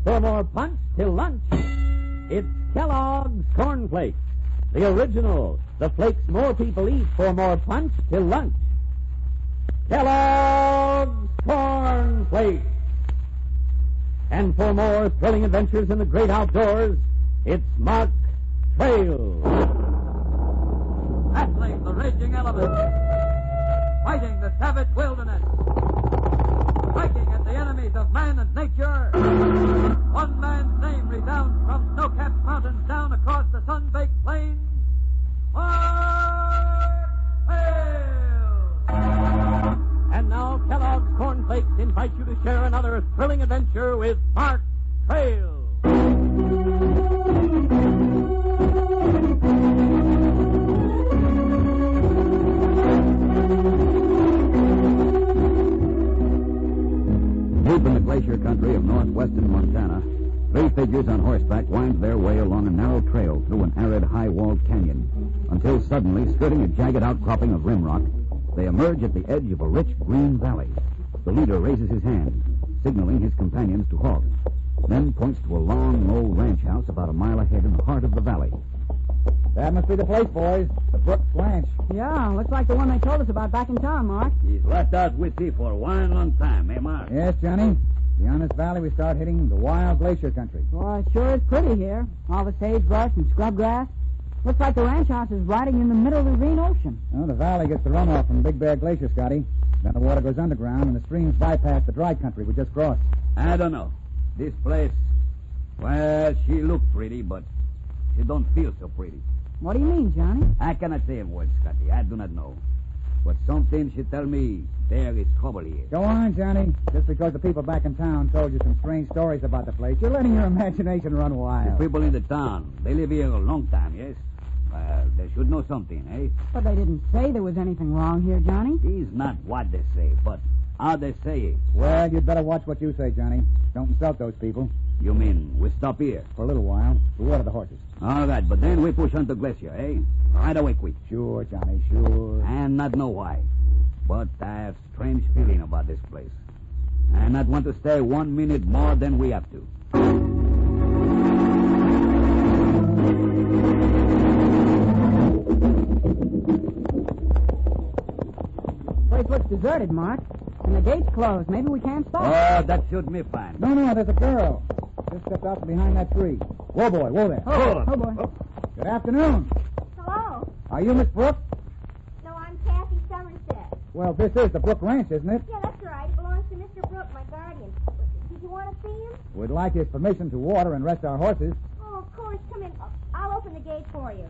for more punch till lunch. It's Kellogg's Corn Flakes, the original, the flakes more people eat for more punch till lunch. Kellogg's Corn Flakes. And for more thrilling adventures in the great outdoors, it's Mark Trail. Battling the raging elements, fighting the savage wilderness, striking at the enemies of man and nature. One man's name resounds from snow-capped mountains down across the sun-baked plains. Mark Trail! And now Kellogg's Corn Flakes invite you to share another thrilling adventure with Mark Trail. Deep in the glacier country of northwestern Montana, three figures on horseback wind their way along a narrow trail through an arid, high-walled canyon, until suddenly, skirting a jagged outcropping of rim rock, they emerge at the edge of a rich green valley. The leader raises his hand, signaling his companions to halt, then points to a long, low ranch house about a mile ahead in the heart of the valley. That must be the place, boys. The Brooks Ranch. Yeah, looks like the one they told us about back in town, Mark. He's left out with me for one long time, eh, Mark? Yes, Johnny. Beyond this valley, we start hitting the wild glacier country. Boy, it sure is pretty here. All the sagebrush and scrub grass. Looks like the ranch house is riding in the middle of the Green Ocean. Well, the valley gets the runoff from Big Bear Glacier, Scotty. Then the water goes underground, and the streams bypass the dry country we just crossed. I don't know. This place, well, she looked pretty, but she don't feel so pretty. What do you mean, Johnny? I cannot say a word, Scotty. I do not know. But something she tell me there is trouble here. Go on, Johnny. Just because the people back in town told you some strange stories about the place, you're letting your imagination run wild. The people in the town, they live here a long time, yes? Well, they should know something, eh? But they didn't say there was anything wrong here, Johnny. It's not what they say, but how they say it. Well, you'd better watch what you say, Johnny. Don't insult those people. You mean we stop here? For a little while. To water the horses. All right, but then we push on the glacier, eh? Right away, quick. Sure, Johnny, sure. And not know why. But I have strange feeling about this place. I not want to stay 1 minute more than we have to. Place looks deserted, Mark. And the gate's closed. Maybe we can't stop. Oh, that should be fine. No, there's a girl. Just stepped out from behind that tree. Whoa, boy, whoa there. Oh, boy. Good afternoon. Hello. Are you Miss Brooks? No, I'm Kathy Somerset. Well, this is the Brook Ranch, isn't it? Yeah, that's right. It belongs to Mr. Brooke, my guardian. Did you want to see him? We'd like his permission to water and rest our horses. Oh, of course. Come in. I'll open the gate for you.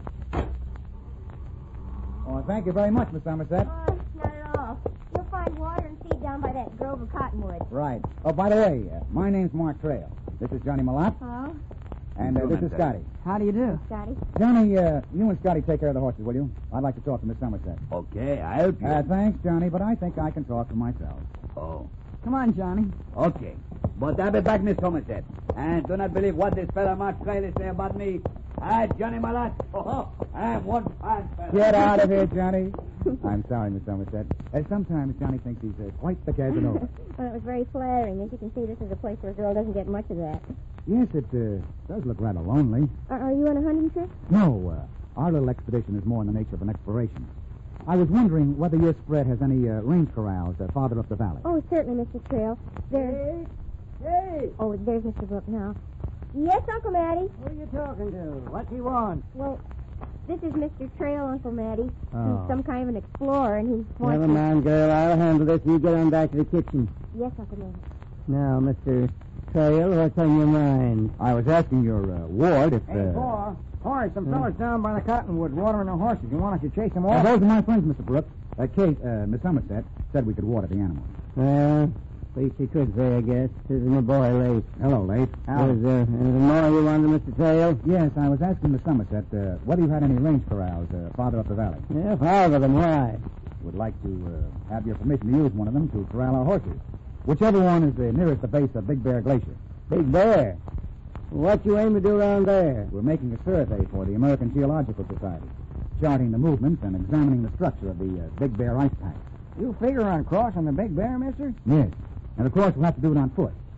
Oh, thank you very much, Miss Somerset. Oh, not at all. You'll find water and feed down by that grove of cottonwood. Right. Oh, by the way, my name's Mark Trail. This is Johnny Malott. Hello? And this is Scotty. How do you do? Scotty? Johnny, you and Scotty take care of the horses, will you? I'd like to talk to Miss Somerset. Okay, I'll help you. Thanks, Johnny, but I think I can talk for myself. Oh, Come on, Johnny. okay. But I'll be back, Miss Somerset. And do not believe what this fellow Mark Trail is saying about me. I, Johnny Malott. I'm one fine fellow. Get out of here, Johnny. I'm sorry, Miss Somerset. Sometimes Johnny thinks he's quite the Casanova. Well, it was very flattering. As you can see, this is a place where a girl doesn't get much of that. Yes, it does look rather lonely. Are you on a hunting trip? No, our little expedition is more in the nature of an exploration. I was wondering whether your spread has any range corrals farther up the valley. Oh, certainly, Mr. Trail. There's... Hey, Oh, there's Mr. Brooke now. Yes, Uncle Matty? who are you talking to? What do you want? Well, this is Mr. Trail, Uncle Matty. Oh. He's some kind of an explorer, and he wants Never to- mind, girl. I'll handle this. You get on back to the kitchen. Yes, Uncle Matty. Now, Mr. Trail, what's on your mind? I was asking your ward if... Horace, some fellas down by the cottonwood watering their horses. You want us to chase them those are my friends, Mr. Brooks. Kate, Miss Somerset, said we could water the animals. Well, least you could say, I guess. This is my boy, Lace. Hello, Lace. Is there anything more you wanted, Mr. Trail? Yes, I was asking Miss Somerset whether you had any range corrals farther up the valley. Yeah, 5 of them. Why? Would like to have your permission to use one of them to corral our horses. Whichever one is nearest the base of Big Bear Glacier. Big Bear. What you aim to do around there? We're making a survey for the American Geological Society, charting the movements and examining the structure of the Big Bear ice pack. You figure on crossing the Big Bear, mister? Yes, and of course we'll have to do it on foot.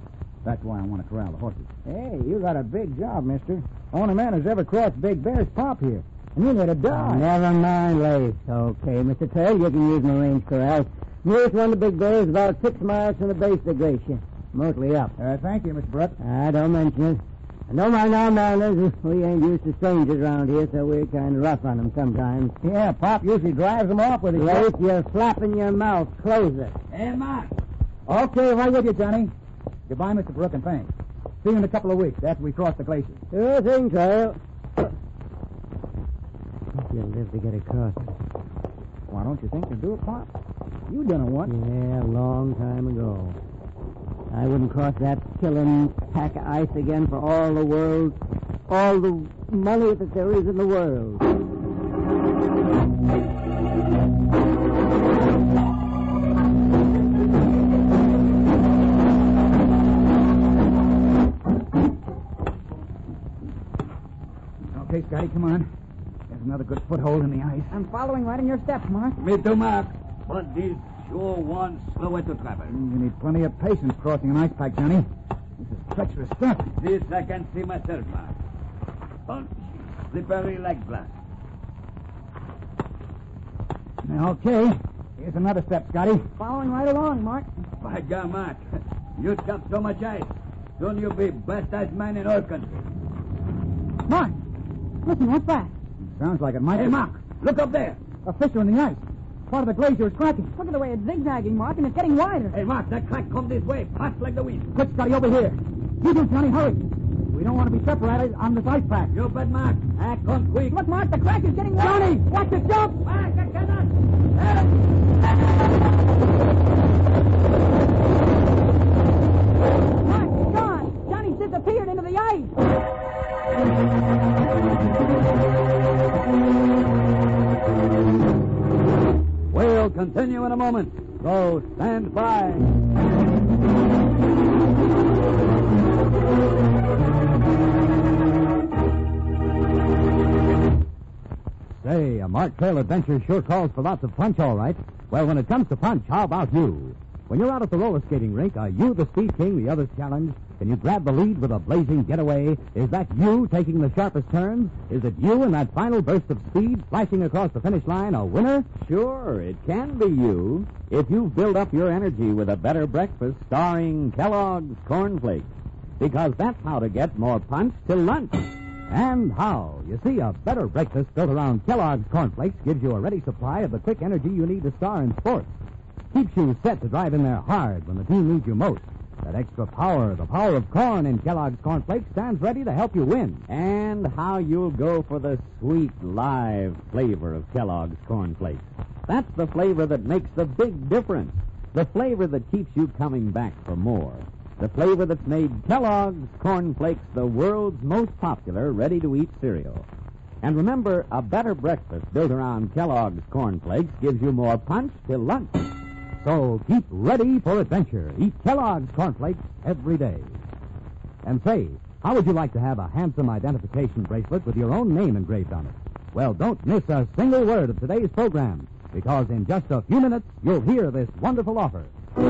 That's why I want to corral the horses. Hey, you got a big job, mister. Only man who's ever crossed Big Bear's pop here. And you let it die. Never mind, Lace. Okay, Mr. Trail, you can use my range corral. Nearest one to Big Bear is about 6 miles from the base of the glacier. Mostly up. Thank you, Mr. Brooks. Don't mention it. And don't mind our manners. We ain't used to strangers around here, so we're kind of rough on them sometimes. Yeah, Pop usually drives them off with his... Lace, you're flapping your mouth. Close it. Hey, Mark. Okay, right with you, Johnny. Goodbye, Mr. Brooks, and thanks. See you in a couple of weeks after we cross the glacier. Sure thing, Trail. You'll live to get across it. Why don't you think you'll do it, Pop? You done it once. Yeah, a long time ago. I wouldn't cross that killing pack of ice again for all the world, all the money that there is in the world. Okay, Scotty, come on. There's another good foothold in the ice. I'm following right in your steps, Mark. Me too, Mark. But this sure one slow way to travel. You need plenty of patience crossing an ice pack, Johnny. This is treacherous stuff. This I can see myself, Mark. Punch, slippery like glass. Okay, here's another step, Scotty. Following right along, Mark. By God, Mark, you chop so much ice. Soon you'll be best ice man in all country. Mark, listen, what's that? Sounds like it might Hey, be. Mark, look up there. A fissure in the ice. Part of the glacier is cracking. Look at the way it's zigzagging, Mark, and it's getting wider. Hey, Mark, that crack come this way. Fast like the wind. Quick, Scotty, over here. You do, Johnny, hurry. We don't want to be separated on this ice pack. You bet, Mark. Act on quick. Look, Mark, the crack is getting wider. Johnny, watch it jump! Mark, I cannot. Mark, it's gone. Johnny's disappeared into the ice. We'll continue in a moment, so stand by. Say, a Mark Trail adventure sure calls for lots of punch, all right. Well, when it comes to punch, how about you? When you're out at the roller skating rink, are you the speed king the others challenge? Can you grab the lead with a blazing getaway? Is that you taking the sharpest turns? Is it you in that final burst of speed flashing across the finish line a winner? Sure, it can be you if you've built up your energy with a better breakfast starring Kellogg's Corn Flakes. Because that's how to get more punch till lunch. And how? You see, a better breakfast built around Kellogg's Corn Flakes gives you a ready supply of the quick energy you need to star in sports. Keeps you set to drive in there hard when the team needs you most. That extra power, the power of corn in Kellogg's Corn Flakes, stands ready to help you win. And how you'll go for the sweet, live flavor of Kellogg's Corn Flakes. That's the flavor that makes the big difference. The flavor that keeps you coming back for more. The flavor that's made Kellogg's Corn Flakes the world's most popular ready-to-eat cereal. And remember, a better breakfast built around Kellogg's Corn Flakes gives you more punch till lunch. So keep ready for adventure. Eat Kellogg's Corn Flakes every day. And say, how would you like to have a handsome identification bracelet with your own name engraved on it? Well, don't miss a single word of today's program, because in just a few minutes, you'll hear this wonderful offer.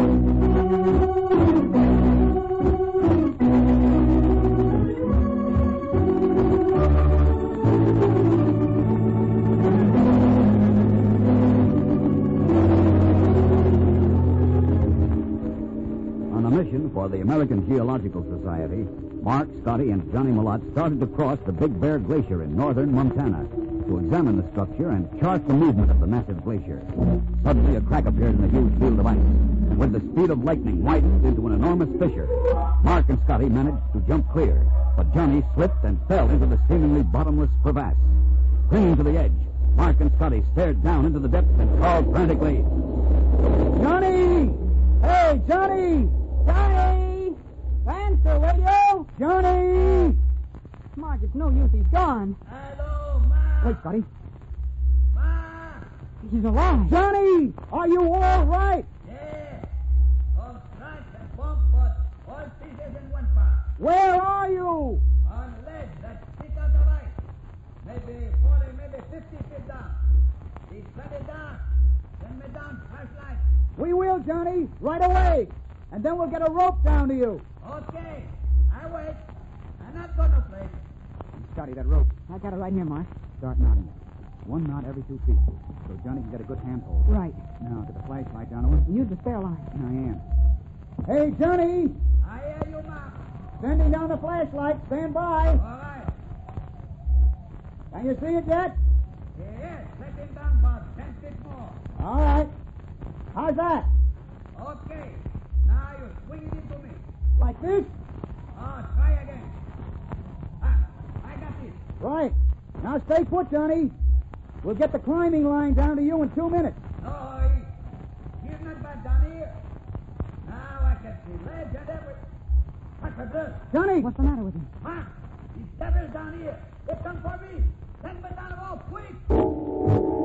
For the American Geological Society, Mark, Scotty, and Johnny Malott started to cross the Big Bear Glacier in northern Montana to examine the structure and chart the movement of the massive glacier. Suddenly, a crack appeared in the huge field of ice, and with the speed of lightning, widened into an enormous fissure. Mark and Scotty managed to jump clear, but Johnny slipped and fell into the seemingly bottomless crevasse. Clinging to the edge, Mark and Scotty stared down into the depths and called frantically, Johnny! Hey, Johnny! Johnny! Answer, radio! Johnny! Mark, it's no use. He's gone. Hello, Ma. Wait, Scotty. Ma. He's alive. Johnny! Are you all right? Yeah. All scratch and bump, but all pieces in one part. Where are you? On ledge that stick out of ice. Maybe 40, maybe 50 feet down. He's plenty down. Send me down, flashlight. We will, Johnny. Right away. and then we'll get a rope down to you. Okay. I wait. I'm not going to play. Scotty, that rope. I got it right here, Mark. Start knotting it. One knot every 2 feet, so Johnny can get a good handhold. Right. Now, get the flashlight, Donovan. Use the spare line. I am. Hey, Johnny! I hear you, Mark. Sending down the flashlight. Stand by. All right. Can you see it yet? Yes, let him down about 10 feet more. All right. How's that? Okay. Now you swing it into me. Like this? Oh, try again. Ah, I got it. Right. Now stay put, Johnny. We'll get the climbing line down to you in 2 minutes. No, he's not bad down here. Now I can see ledge and everything. What's the good? Johnny! What's the matter with him? Mark, these devils down here. They come for me. Send me down the wall, quick.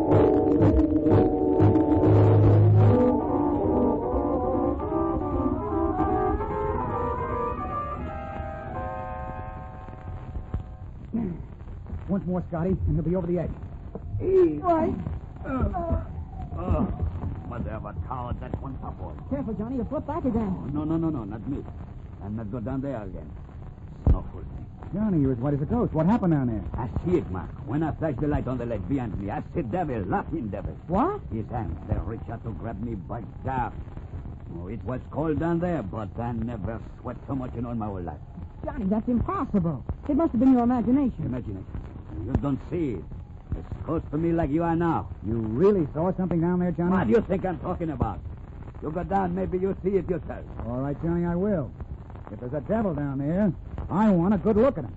Once more, Scotty, and he'll be over the edge. Right. Oh, mother of a cow, that one top one. Careful, Johnny. You'll flip back again. No, not me. I'm not go down there again. Snowful thing. Johnny, you're as white as a ghost. What happened down there? I see it, Mark. When I flash the light on the ledge behind me, I see devil, laughing devil. What? His hands, they reach out to grab me by God. Oh, it was cold down there, but I never sweat so much in all my whole life. Johnny, that's impossible. It must have been your imagination. Imagination. You don't see it. It's close to me like you are now. You really saw something down there, Johnny? What do you think I'm talking about? You go down, maybe you'll see it yourself. All right, Johnny, I will. If there's a devil down there, I want a good look at him.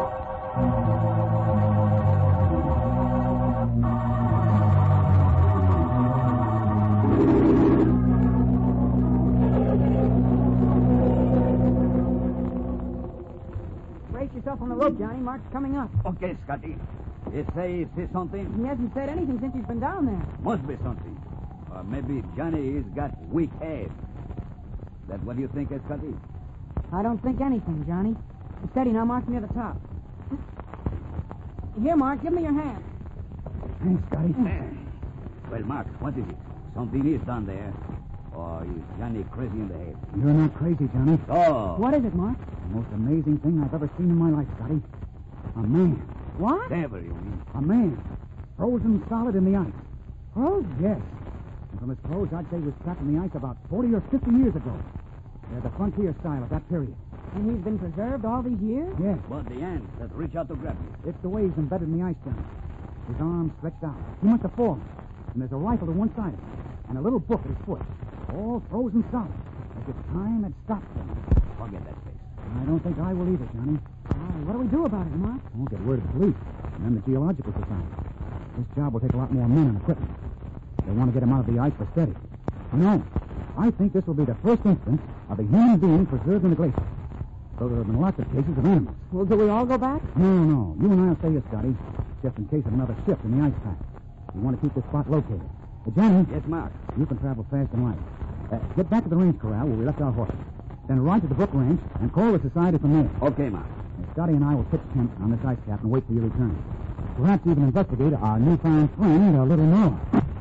Brace yourself on the rope, Johnny. Mark's coming up. Okay, Scotty. You say something? He hasn't said anything since he's been down there. Must be something. Or maybe Johnny has got weak head. That what you think, Scotty? I don't think anything, Johnny. Steady now, Mark, near the top. Here, Mark, give me your hand. Thanks, Scotty. Well, Mark, what is it? Something is down there. Or is Johnny crazy in the head? You're not crazy, Johnny. Oh. What is it, Mark? The most amazing thing I've ever seen in my life, Scotty. A man. What? Devil, you mean? A man. Frozen solid in the ice. Frozen? Yes. And from his clothes, I'd say he was trapped in the ice about 40 or 50 years ago. They're the frontier style of that period. And he's been preserved all these years? Yes. But the ants that reach out to grab me. It's the way he's embedded in the ice, Johnny. His arms stretched out. He must have fallen. And there's a rifle to one side of him. And a little book at his foot. All frozen solid. As if time had stopped for him. Forget that face. I don't think I will either, Johnny. What do we do about it, Mark? We'll get word of the police. And then the Geological Society. This job will take a lot more men and equipment. They want to get him out of the ice for steady. No. I think this will be the first instance of a human being preserved in the glacier. So there have been lots of cases of animals. Well, do we all go back? No. You and I will stay here, Scotty. Just in case of another shift in the ice pack. We want to keep this spot located. Johnny. Yes, Mark. You can travel fast and light. Get back to the range corral where we left our horses. Then ride to the Brook Ranch and call the society from there. Okay, Mark. Scotty and I will pitch tent on this ice cap and wait for your return. Perhaps even investigate our newfound friend a little more.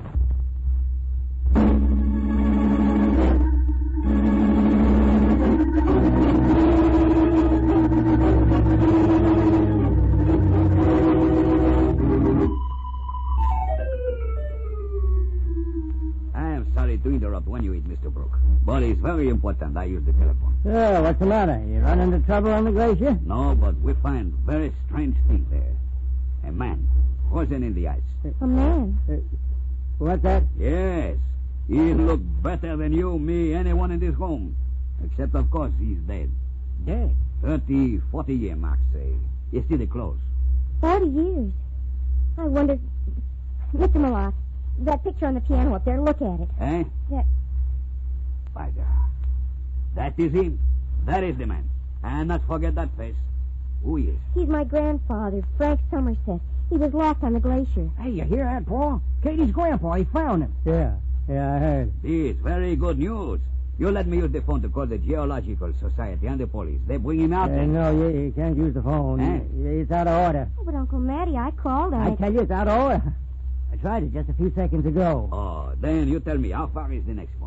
To interrupt when you eat, Mr. Brooke. But it's very important I use the telephone. Yeah, what's the matter? You run into trouble on the glacier? No, but we find very strange thing there. A man frozen in the ice. A man. What's that? Yes. He look better than you, me, anyone in this room. Except, of course, he's dead. Dead? 30, 40 years, Mark say. You see the clothes. 40 years. I wonder... Mr. Malott, that picture on the piano up there, look at it. Eh? That... By God. That is him. That is the man. And not forget that face. Who is? He's my grandfather, Frank Somerset. He was lost on the glacier. Hey, you hear that, Paul? Katie's grandpa, he found him. Yeah, I heard. This very good news. You let me use the phone to call the Geological Society and the police. They bring him out. No, you can't use the phone. Eh? It's out of order. Oh, but Uncle Matty, I called on I it. tell you, it's out of order. I tried it just a few seconds ago. Oh, then you tell me, how far is the next one?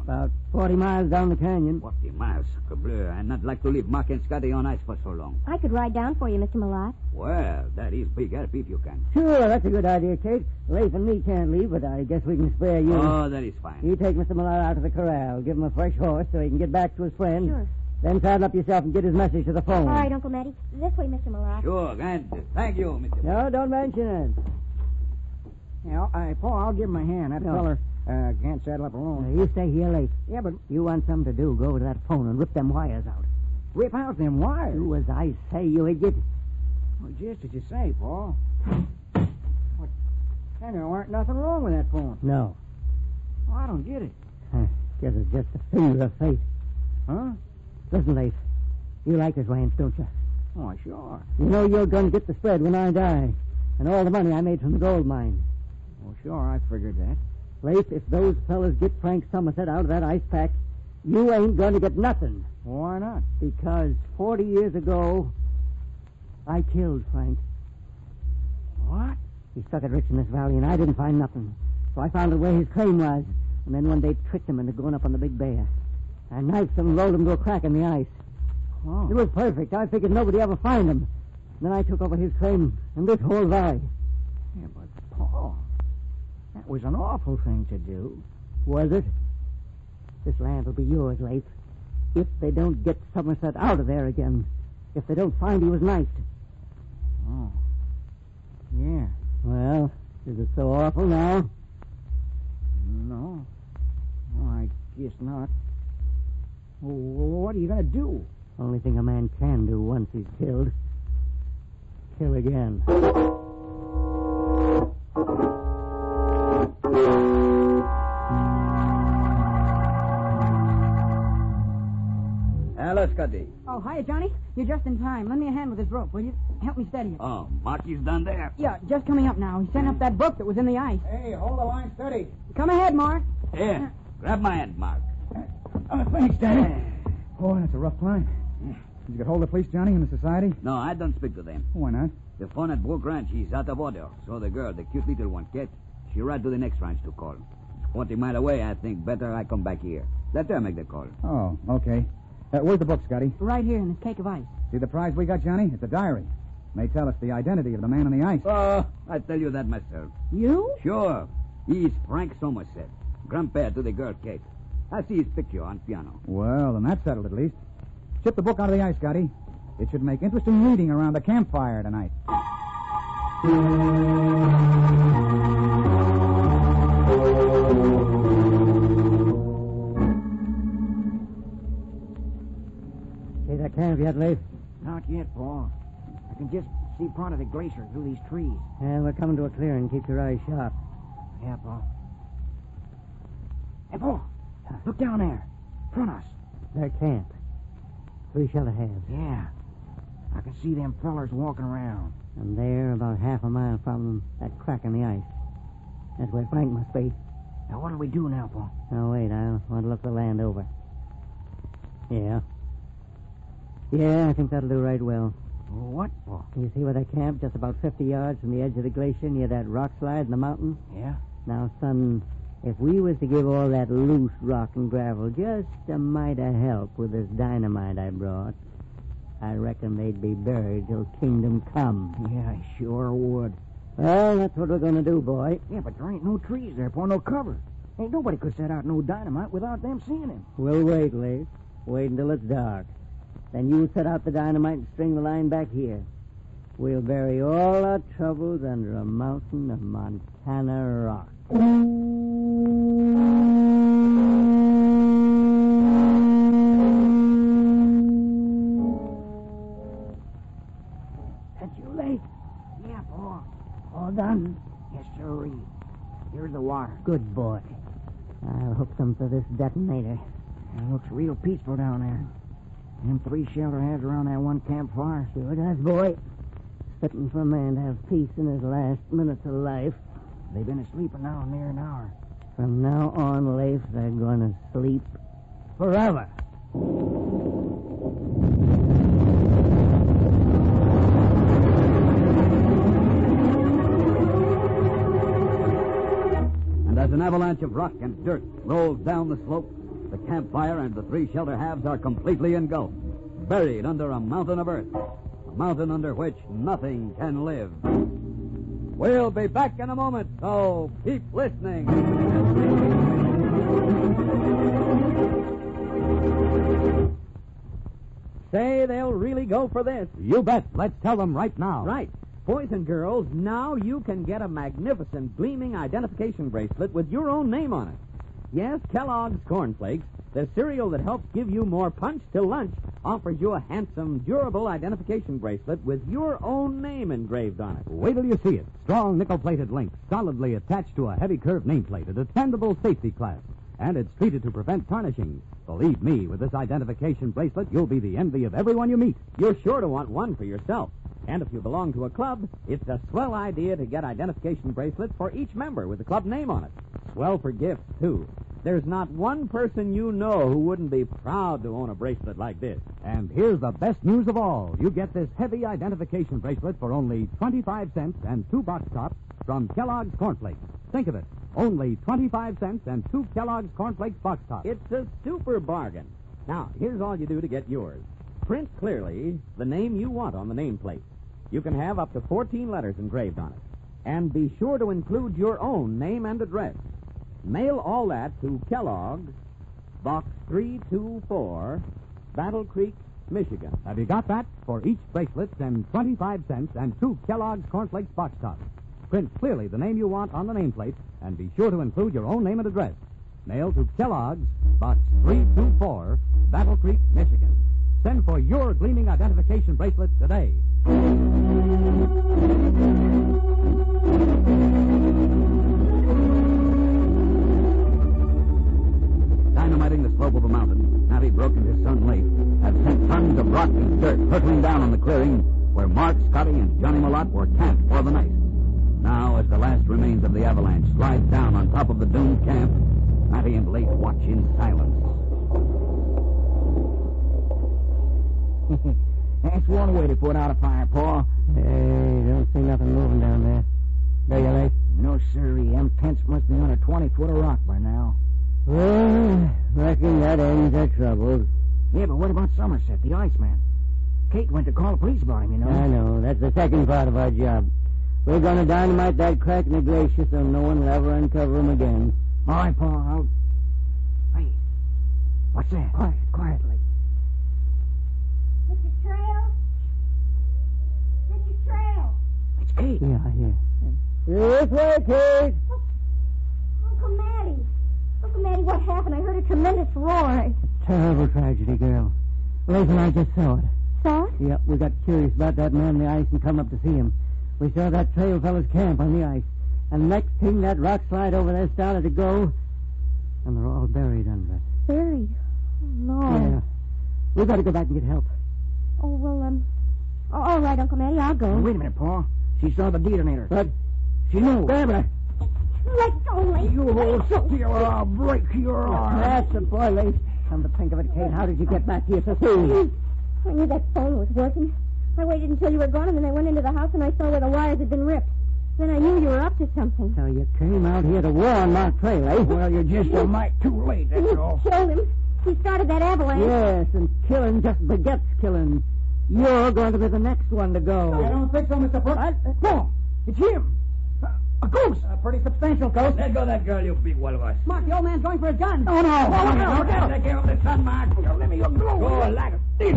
About 40 miles down the canyon. 40 miles, sacre bleu. I'd not like to leave Mark and Scotty on ice for so long. I could ride down for you, Mr. Malott. Well, that is big help if you can. Sure, that's a good idea, Kate. Leif and me can't leave, but I guess we can spare you. Oh, that is fine. You take Mr. Malott out to the corral. Give him a fresh horse so he can get back to his friend. Sure. Then saddle up yourself and get his message to the phone. All right, Uncle Matty. This way, Mr. Malott. Sure, and thank you, Mr. No, don't mention it. Yeah, Paul, I'll give him a hand. That No. feller can't saddle up alone. You stay here, Leif. Yeah, but You want something to do, go over to that phone and rip them wires out. rip out them wires. Do as I say, you idiot. Well, just as you say, Paul. What? And there weren't nothing wrong with that phone. No. Oh, I don't get it. Guess it's just a finger of fate. Huh? Listen, Leif. You like this ranch, don't you? Oh, sure. You know you're going to get the spread when I die. And all the money I made from the gold mine. Well, sure, I figured that. Leif, if those fellas get Frank Somerset out of that ice pack, you ain't going to get nothing. Why not? Because 40 years ago, I killed Frank. What? He stuck it rich in this valley, and I didn't find nothing. So I found out where his claim was, and then one day tricked him into going up on the Big Bear. I knifed him and rolled him to a crack in the ice. Oh. It was perfect. I figured nobody'd ever find him. Then I took over his claim in this whole valley. Yeah, but, Paul, that was an awful thing to do. Was it? This land will be yours, Leif. If they don't get Somerset out of there again. If they don't find he was knifed. Oh. Yeah. Well, is it so awful now? No. Oh, I guess not. Well, what are you going to do? Only thing a man can do once he's killed. Kill again. Hello, Scotty. Oh, hiya, Johnny. You're just in time. Lend me a hand with this rope, will you? Help me steady it. Oh, Marky's done there. Yeah, just coming up now. He sent up that book that was in the ice. Hey, hold the line steady. Come ahead, Mark. Here, grab my hand, Mark. Thanks, Danny. Boy, that's a rough climb. Did you get hold of the police, Johnny, and the society? No, I don't speak to them. Why not? The phone at Brook Ranch is out of order, so the girl, the cute little one, Kate, she ride to the next ranch to call. It's 40 miles away. I think better I come back here. Let her make the call. Oh, okay. Where's the book, Scotty? Right here in this cake of ice. See the prize we got, Johnny? It's a diary. May tell us the identity of the man on the ice. Oh, I tell you that myself. You? Sure. He's Frank Somerset, grandpa to the girl, Kate. I see his picture on piano. Well, then that's settled at least. Chip the book out of the ice, Scotty. It should make interesting reading around the campfire tonight. See that camp yet, Leif? Not yet, Paul. I can just see part of the glacier through these trees. Yeah, we're coming to a clearing. Keep your eyes sharp. Yeah, Paul. Hey, Paul. Look down there. Front us. Their camp. 3 shelter heads. Yeah. I can see them fellers walking around. And there, about half a mile from them, that crack in the ice. That's where Frank must be. Now, what'll we do now, Paul? Oh, wait, I want to look the land over. Yeah. Yeah, I think that'll do right well. What, Paul? You see where they camp, just about 50 yards from the edge of the glacier near that rock slide in the mountain? Yeah? Now, son, if we was to give all that loose rock and gravel just a mite of help with this dynamite I brought, I reckon they'd be buried till kingdom come. Yeah, I sure would. Well, that's what we're going to do, boy. Yeah, but there ain't no trees there, Paul, no cover. Ain't nobody could set out no dynamite without them seeing him. We'll wait, Leif. Wait until it's dark. Then you set out the dynamite and string the line back here. We'll bury all our troubles under a mountain of Montana rock. That's you, Leif? Yeah, Paul. All done? Yes, sir. Here's the water. Good boy. I'll hook them to this detonator. It looks real peaceful down there. Them 3 shelter heads around that one campfire. Sure does, boy. Fitting for a man to have peace in his last minutes of life. They've been asleep now near an hour. From now on, Leif, they're going to sleep forever. And as an avalanche of rock and dirt rolled down the slope, The campfire and the three shelter halves are completely engulfed, buried under a mountain of earth, a mountain under which nothing can live. We'll be back in a moment, so keep listening. Say, they'll really go for this. You bet. Let's tell them right now. Right. Boys and girls, now you can get a magnificent gleaming identification bracelet with your own name on it. Yes, Kellogg's Corn Flakes, the cereal that helps give you more punch till lunch, offers you a handsome, durable identification bracelet with your own name engraved on it. Wait till you see it. Strong nickel-plated links, solidly attached to a heavy curved nameplate, a dependable safety clasp. And it's treated to prevent tarnishing. Believe me, with this identification bracelet, you'll be the envy of everyone you meet. You're sure to want one for yourself. And if you belong to a club, it's a swell idea to get identification bracelets for each member with the club name on it. Swell for gifts, too. There's not one person you know who wouldn't be proud to own a bracelet like this. And here's the best news of all. You get this heavy identification bracelet for only 25 cents and 2 box tops from Kellogg's Corn Flakes. Think of it. Only 25 cents and 2 Kellogg's Corn Flakes box tops. It's a super bargain. Now, here's all you do to get yours. Print clearly the name you want on the nameplate. You can have up to 14 letters engraved on it. And be sure to include your own name and address. Mail all that to Kellogg's, Box 324, Battle Creek, Michigan. Have you got that? For each bracelet, send 25 cents and 2 Kellogg's Corn Flakes box tops. Print clearly the name you want on the nameplate, and be sure to include your own name and address. Mail to Kellogg's, Box 324, Battle Creek, Michigan. Send for your gleaming identification bracelet today. Dynamiting the slope of a mountain, Matty Brook and his son Leif had sent tons of rock and dirt hurtling down on the clearing where Mark, Scotty, and Johnny Malott were camped for the night. Now, as the last remains of the avalanche slide down on top of the doomed camp, Matty and Leif watch in silence. That's one way to put out a fire, Paul. Hey, don't see nothing moving down there. Do you, Leif? No, sirree. Them tents must be under 20 foot of rock by now. Well, reckon that ends our troubles. Yeah, but what about Somerset, the Iceman? Kate went to call the police about him, you know. I know. That's the second part of our job. We're going to dynamite that crack in the glacier so no one will ever uncover him again. All right, Paul. Hey, what's that? Quietly. Mr. Trail? Mr. Trail? It's Kate. Yeah, I hear. This way, Kate. Uncle Matty. Uncle Matty, what happened? I heard a tremendous roar. Terrible tragedy, girl. Leif and I just saw it. Saw it? Yep, we got curious about that man in the ice and come up to see him. We saw that trail fella's camp on the ice. And next thing, that rock slide over there started to go, and they're all buried under it. Buried? Oh, no. Yeah. We got to go back and get help. Oh, well, all right, Uncle Matty, I'll go. Wait a minute, Paul. She saw the detonator. What? She knew. Barbara. Let go, Leif. You hold still or I'll break your arm. That's the boy, Leif. Come to think of it, Kate, how did you get back here so soon? I knew that phone was working. I waited until you were gone, and then I went into the house and I saw where the wires had been ripped. Then I knew you were up to something. So you came out here to warn Mark Trail, eh? Well, you're just a mite too late, that's You all. killed him. He started that avalanche. Yes, and killing just begets killing. You're going to be the next one to go. I don't think so, Mr. Brooks. No, it's him. A ghost. A pretty substantial ghost. Let go that girl, you big walrus. Mark, the old man's going for his gun. Oh, no. Look out. Take care of the sun, Mark. Let me go. Go like this.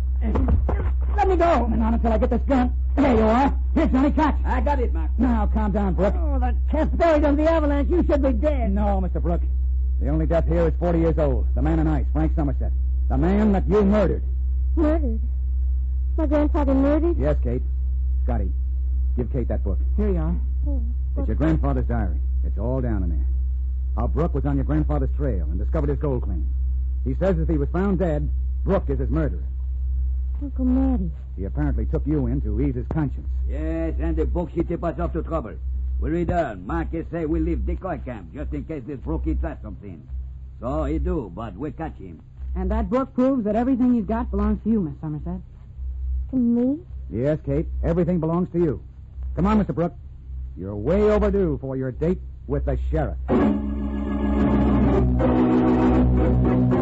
Let me go. Not until I get this gun. There you are. Here, Johnny, catch. I got it, Mark. Now, calm down, Brooke. Oh, that cat's buried under the avalanche. You should be dead. No, Mr. Brooke. The only death here is 40 years old. The man in ice, Frank Somerset. The man that you murdered. Murdered? My grandfather murdered? Yes, Kate. Scotty, give Kate that book. Here you are. Oh, It's your grandfather's diary. It's all down in there. How Brooke was on your grandfather's trail and discovered his gold claim. He says if he was found dead, Brooke is his murderer. Uncle Matty. He apparently took you in to ease his conscience. Yes, and the book she tip us off to trouble. We return. Marcus say we leave decoy camp just in case this Brooke hits us something. So he do, but we catch him. And that book proves that everything you've got belongs to you, Miss Somerset. To me? Yes, Kate. Everything belongs to you. Come on, Mr. Brooke. You're way overdue for your date with the sheriff.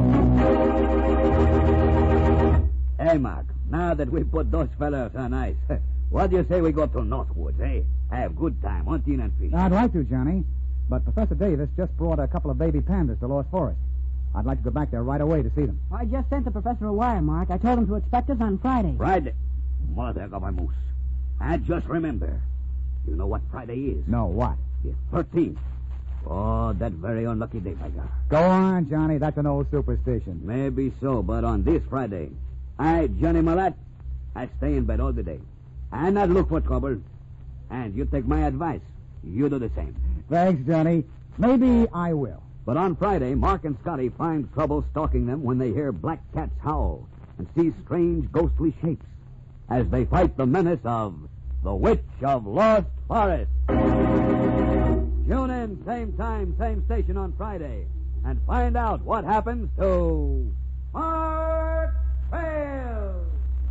Okay, Mark. Now that we put those fellas on ice, what do you say we go to Northwoods, eh? Have good time hunting and fishing. I'd like to, Johnny. But Professor Davis just brought a couple of baby pandas to Lost Forest. I'd like to go back there right away to see them. I just sent the professor a wire, Mark. I told him to expect us on Friday. Friday? Mother of my moose. I just remember. You know what Friday is? No, what? The 13th. Oh, that very unlucky day, by God. Go on, Johnny. That's an old superstition. Maybe so, but on this Friday, I, Johnny Malat, I stay in bed all the day. I not look for trouble. And you take my advice. You do the same. Thanks, Johnny. Maybe I will. But on Friday, Mark and Scotty find trouble stalking them when they hear black cats howl and see strange ghostly shapes as they fight the menace of the Witch of Lost Forest. Tune in, same time, same station on Friday, and find out what happens to Mark Trail.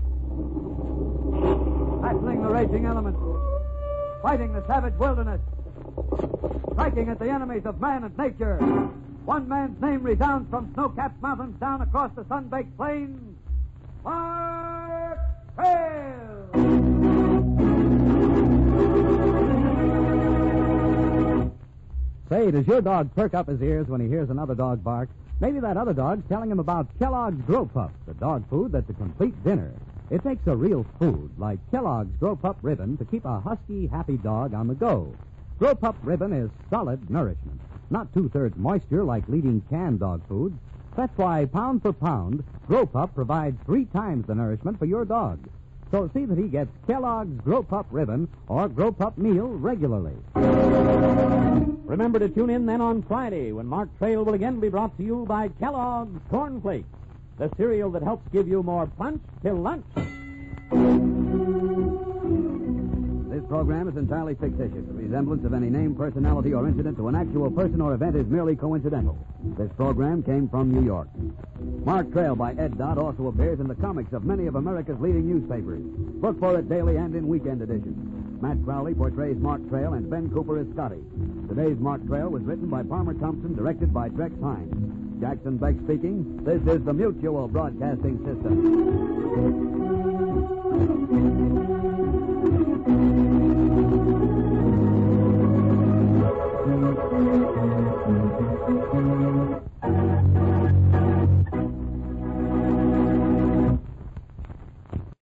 Battling the raging elements, fighting the savage wilderness, striking at the enemies of man and nature. One man's name resounds from snow-capped mountains down across the sun-baked plains. Mark Trail! Say, does your dog perk up his ears when he hears another dog bark? Maybe that other dog's telling him about Kellogg's Grow Pup, the dog food that's a complete dinner. It takes a real food, like Kellogg's Grow Pup Ribbon, to keep a husky, happy dog on the go. Grow Pup Ribbon is solid nourishment, not 2/3 moisture like leading canned dog foods. That's why, pound for pound, Grow Pup provides 3 times the nourishment for your dog. So see that he gets Kellogg's Grow Pup Ribbon or Grow Pup Meal regularly. Remember to tune in then on Friday when Mark Trail will again be brought to you by Kellogg's Corn Flakes, the cereal that helps give you more punch till lunch. This program is entirely fictitious. The resemblance of any name, personality, or incident to an actual person or event is merely coincidental. This program came from New York. Mark Trail by Ed Dodd also appears in the comics of many of America's leading newspapers. Look for it daily and in weekend editions. Matt Crowley portrays Mark Trail and Ben Cooper is Scotty. Today's Mark Trail was written by Palmer Thompson, directed by Drex Hines. Jackson Beck speaking. This is the Mutual Broadcasting System.